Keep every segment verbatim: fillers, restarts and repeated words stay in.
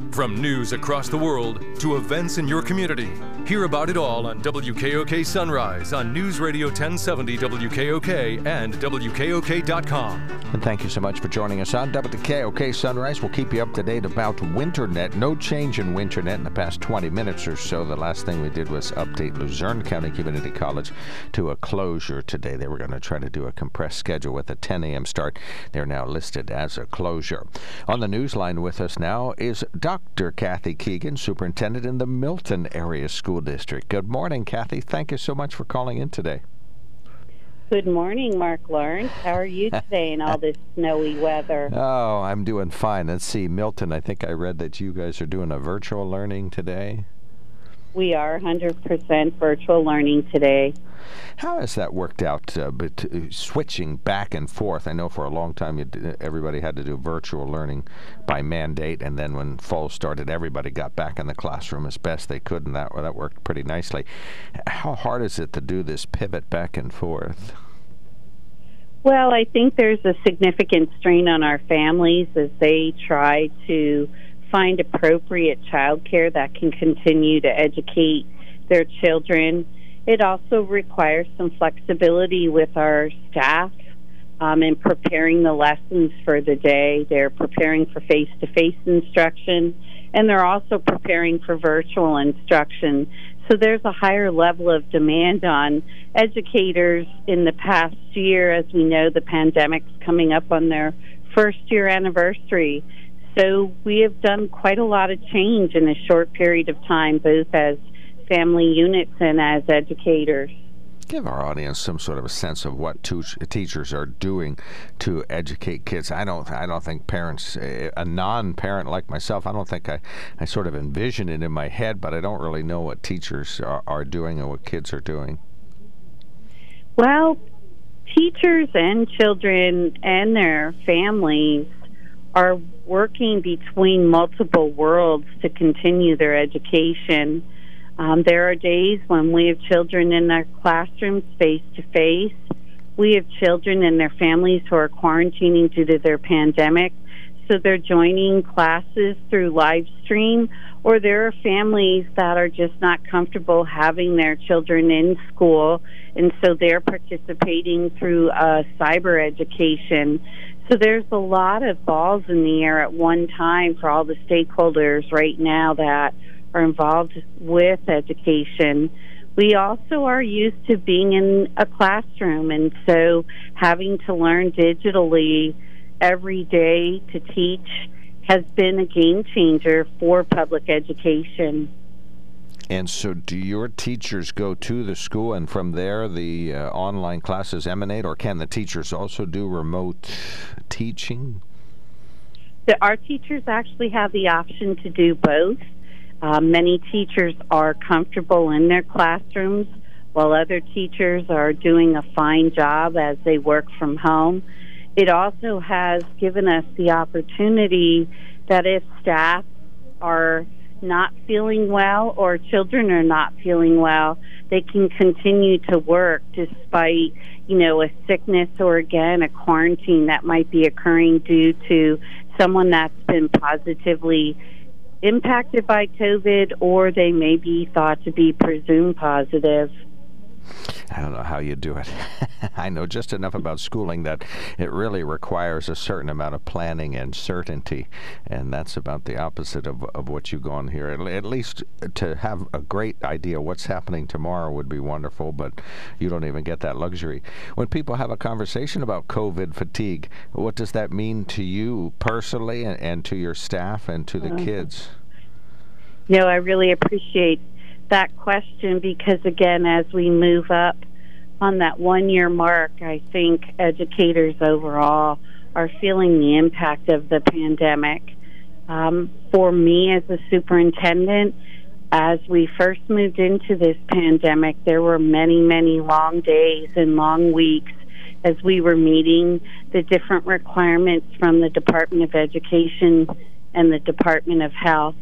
From news across the world to events in your community, hear about it all on W K O K Sunrise on News Radio ten seventy W K O K and W K O K dot com. And thank you so much for joining us on W K O K Sunrise. We'll keep you up to date about WinterNet. No change in WinterNet in the past twenty minutes or so. The last thing we did was update Luzerne County Community College to a closure today. They were going to try to do a compressed schedule with a ten a.m. start. They're now listed as a closure. On the news line with us now is Doctor Kathy Keegan, superintendent in the Milton Area School District. Good morning, Kathy. Thank you so much for calling in today. Good morning, Mark Lawrence. How are you today in all this snowy weather? Oh, I'm doing fine. Let's see, Milton, I think I read that you guys are doing a virtual learning today. We are one hundred percent virtual learning today. How has that worked out, uh, but, uh, switching back and forth? I know for a long time you d- everybody had to do virtual learning by mandate, and then when fall started, everybody got back in the classroom as best they could, and that, well, that worked pretty nicely. How hard is it to do this pivot back and forth? Well, I think there's a significant strain on our families as they try to find appropriate childcare that can continue to educate their children. It also requires some flexibility with our staff um, in preparing the lessons for the day. They're preparing for face-to-face instruction, and they're also preparing for virtual instruction. So there's a higher level of demand on educators in the past year. As we know, the pandemic's coming up on their first-year anniversary. So we have done quite a lot of change in a short period of time, both as family units and as educators. Give our audience some sort of a sense of what to- teachers are doing to educate kids. I don't I don't think parents, a non-parent like myself, I don't think I, I sort of envision it in my head, but I don't really know what teachers are, are doing and what kids are doing. Well, teachers and children and their families are working between multiple worlds to continue their education. Um, there are days when we have children in their classrooms face-to-face. We have children and their families who are quarantining due to their pandemic, so they're joining classes through live stream, or there are families that are just not comfortable having their children in school, and so they're participating through uh, cyber education. So there's a lot of balls in the air at one time for all the stakeholders right now that are involved with education. We also are used to being in a classroom, and so having to learn digitally every day to teach has been a game changer for public education. And so do your teachers go to the school and from there the uh, online classes emanate, or can the teachers also do remote teaching? The, our teachers actually have the option to do both. Uh, many teachers are comfortable in their classrooms, while other teachers are doing a fine job as they work from home. It also has given us the opportunity that if staff are not feeling well or children are not feeling well, they can continue to work despite, you know, a sickness or, again, a quarantine that might be occurring due to someone that's been positively impacted by COVID, or they may be thought to be presumed positive. I don't know how you do it. I know just enough about schooling that it really requires a certain amount of planning and certainty, and that's about the opposite of, of what you go on here. At, at least to have a great idea what's happening tomorrow would be wonderful, but you don't even get that luxury. When people have a conversation about COVID fatigue, what does that mean to you personally and, and to your staff and to the uh, kids? You know, I really appreciate that question because, again, as we move up on that one-year mark, I think educators overall are feeling the impact of the pandemic. Um, for me as a superintendent, as we first moved into this pandemic, there were many, many long days and long weeks as we were meeting the different requirements from the Department of Education and the Department of Health.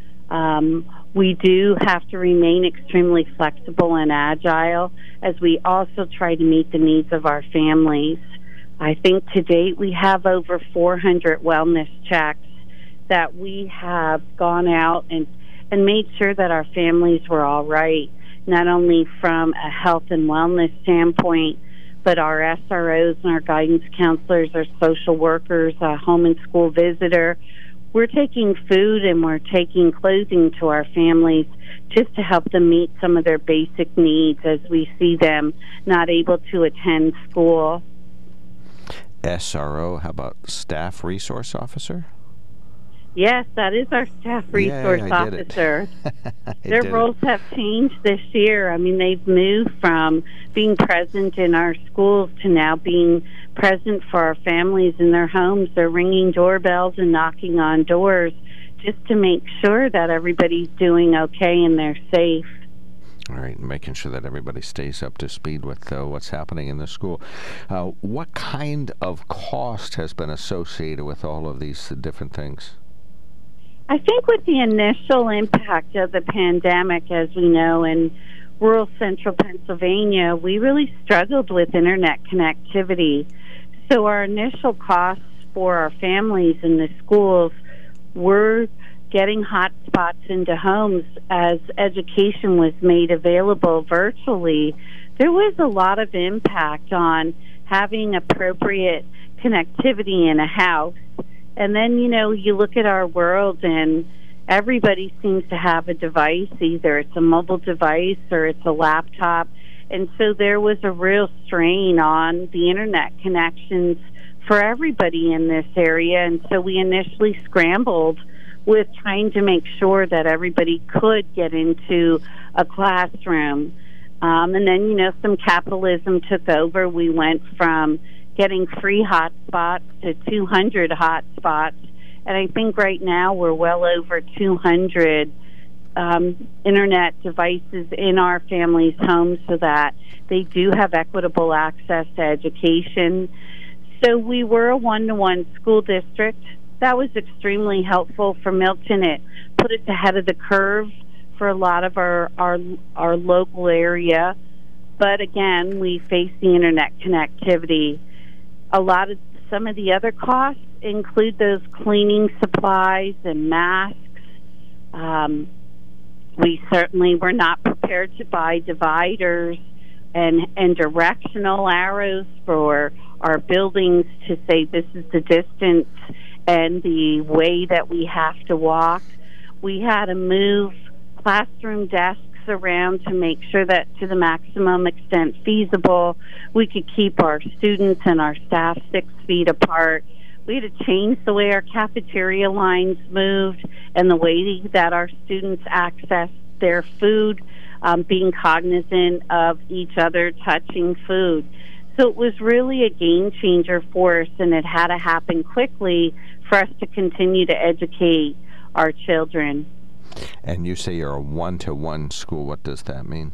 Um, we do have to remain extremely flexible and agile as we also try to meet the needs of our families. I think to date we have over four hundred wellness checks that we have gone out and, and made sure that our families were all right, not only from a health and wellness standpoint, but our S R Os and our guidance counselors, our social workers, a home and school visitor. We're taking food and we're taking clothing to our families just to help them meet some of their basic needs as we see them not able to attend school. S R O, how about Staff Resource Officer? Yes, that is our staff resource Yay, I officer. Did Their did roles it. have changed this year. I mean, they've moved from being present in our schools to now being present for our families in their homes. They're ringing doorbells and knocking on doors just to make sure that everybody's doing okay and they're safe. All right, making sure that everybody stays up to speed with uh, what's happening in the school. Uh, what kind of cost has been associated with all of these uh, different things? I think with the initial impact of the pandemic, as we know, in rural central Pennsylvania, we really struggled with internet connectivity. So our initial costs for our families in the schools were getting hotspots into homes as education was made available virtually. There was a lot of impact on having appropriate connectivity in a house. And then, you know, you look at our world and everybody seems to have a device. Either it's a mobile device or it's a laptop. And so there was a real strain on the internet connections for everybody in this area. And so we initially scrambled with trying to make sure that everybody could get into a classroom. Um, and then, you know, some capitalism took over. We went from getting free hotspots to two hundred hotspots. And I think right now we're well over two hundred um, internet devices in our families' homes so that they do have equitable access to education. So we were a one-to-one school district. That was extremely helpful for Milton. It put us ahead of the curve for a lot of our, our, our local area. But again, we face the internet connectivity. A lot of some of the other costs include those cleaning supplies and masks. Um, we certainly were not prepared to buy dividers and, and directional arrows for our buildings to say this is the distance and the way that we have to walk. We had to move classroom desks around to make sure that to the maximum extent feasible, we could keep our students and our staff six feet apart. We had to change the way our cafeteria lines moved and the way that our students accessed their food, um, being cognizant of each other touching food. So it was really a game changer for us, and it had to happen quickly for us to continue to educate our children. And you say you're a one-to-one school. What does that mean?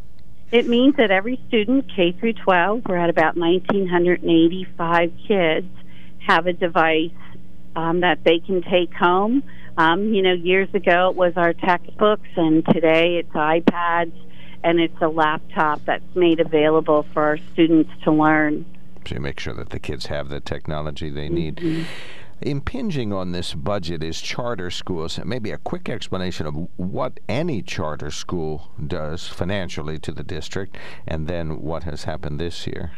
It means that every student, K through twelve, we're at about one thousand nine hundred eighty-five kids, have a device um, that they can take home. Um, you know, years ago it was our textbooks, and today it's iPads, and it's a laptop that's made available for our students to learn. So you make sure that the kids have the technology they need. Mm-hmm. Impinging on this budget is charter schools. Maybe a quick explanation of what any charter school does financially to the district, and then what has happened this year.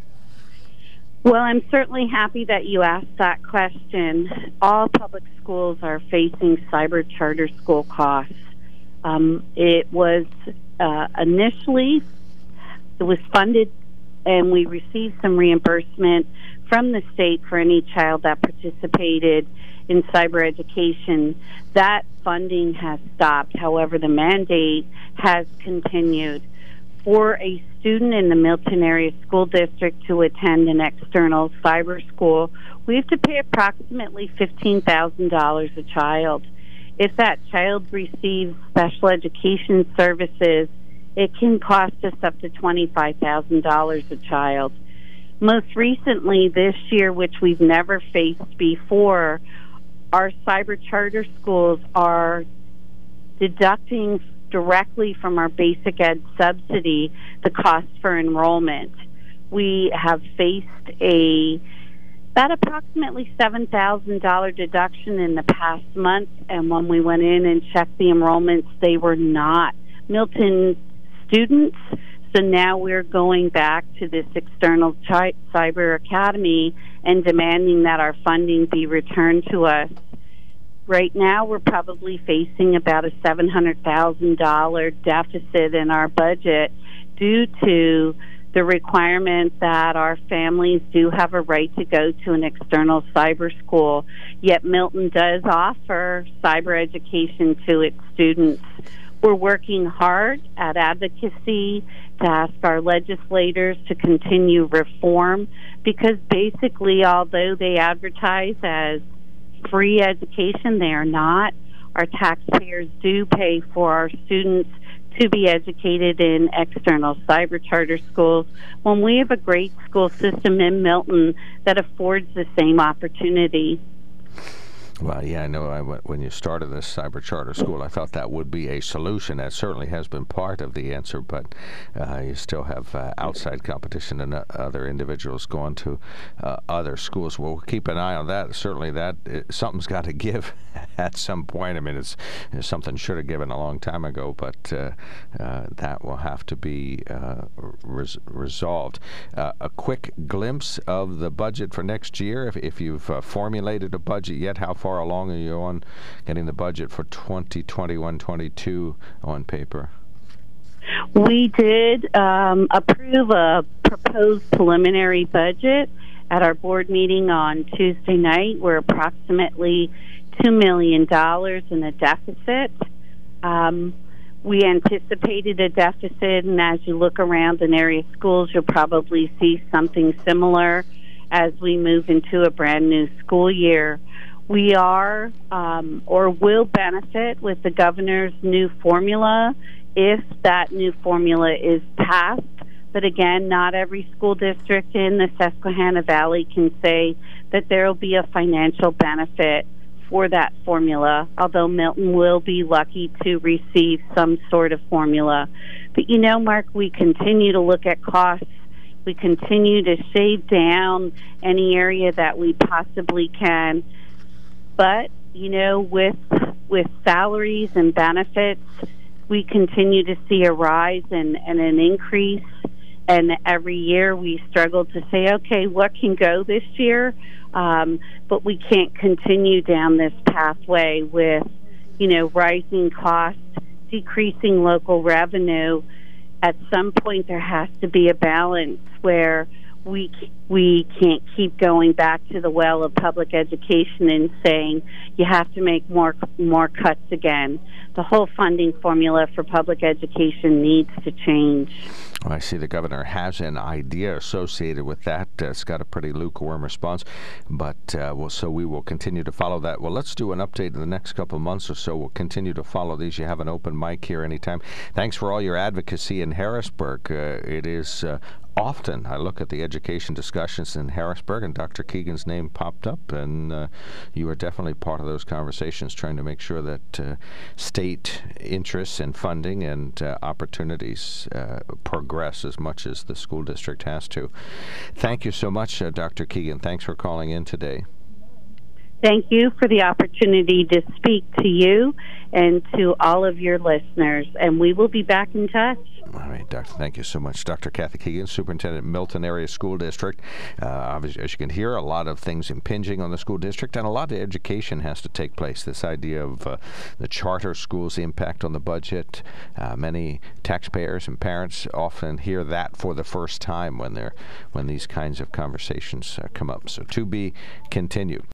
Well, I'm certainly happy that you asked that question. All public schools are facing cyber charter school costs. Um, it was uh, initially, it was funded, and we received some reimbursement from the state for any child that participated in cyber education. That funding has stopped. However, the mandate has continued. For a student in the Milton area school district to attend an external cyber school, we have to pay approximately fifteen thousand dollars a child. If that child receives special education services, it can cost us up to twenty-five thousand dollars a child. Most recently this year, which we've never faced before, our cyber charter schools are deducting directly from our basic ed subsidy the cost for enrollment. We have faced a About approximately seven thousand dollars deduction in the past month, and when we went in and checked the enrollments, they were not Milton students. So now we're going back to this external chi- cyber academy and demanding that our funding be returned to us. Right now, we're probably facing about a seven hundred thousand dollars deficit in our budget due to the requirement that our families do have a right to go to an external cyber school. Yet Milton does offer cyber education to its students. We're working hard at advocacy to ask our legislators to continue reform, because basically, although they advertise as free education, they are not. Our taxpayers do pay for our students to be educated in external cyber charter schools when we have a great school system in Milton that affords the same opportunity. Well, yeah, I know I, when you started this cyber charter school, I thought that would be a solution. That certainly has been part of the answer, but uh, you still have uh, outside competition and uh, other individuals going to uh, other schools. We'll keep an eye on that. Certainly that it, something's got to give at some point. I mean, it's, it's something should have given a long time ago, but uh, uh, that will have to be uh, res- resolved. Uh, a quick glimpse of the budget for next year, if, if you've uh, formulated a budget yet, how far How along are you on getting the budget for twenty twenty-one twenty-two on paper? We did um, approve a proposed preliminary budget at our board meeting on Tuesday night. We're approximately two million dollars in a deficit. Um, we anticipated a deficit, and as you look around in area schools, you'll probably see something similar as we move into a brand new school year. We are um, or will benefit with the governor's new formula if that new formula is passed. But again, not every school district in the Susquehanna Valley can say that there will be a financial benefit for that formula, although Milton will be lucky to receive some sort of formula. But you know, Mark, we continue to look at costs. We continue to shave down any area that we possibly can. But, you know, with with salaries and benefits, we continue to see a rise and, and an increase. And every year we struggle to say, okay, what can go this year? Um, but we can't continue down this pathway with, you know, rising costs, decreasing local revenue. At some point there has to be a balance where we we can't keep going back to the well of public education and saying you have to make more more cuts again. The whole funding formula for public education needs to change. Well, I see the governor has an idea associated with that. Uh, it's got a pretty lukewarm response, but uh, well, so we will continue to follow that. Well, let's do an update in the next couple of months or so. We'll continue to follow these. You have an open mic here anytime. Thanks for all your advocacy in Harrisburg. Uh, it is uh, often I look at the education discussions in Harrisburg, and Doctor Keegan's name popped up, and uh, you are definitely part of those conversations, trying to make sure that uh, state interests in funding and uh, opportunities uh, progress as much as the school district has to. Thank you so much, uh, Doctor Keegan. Thanks for calling in today. Thank you for the opportunity to speak to you and to all of your listeners, and we will be back in touch. All right, Doctor. Thank you so much. Doctor Kathy Keegan, Superintendent, Milton Area School District. Uh, as you can hear, a lot of things impinging on the school district, and a lot of education has to take place. This idea of uh, the charter schools' impact on the budget. Uh, many taxpayers and parents often hear that for the first time when they're when these kinds of conversations uh, come up. So to be continued.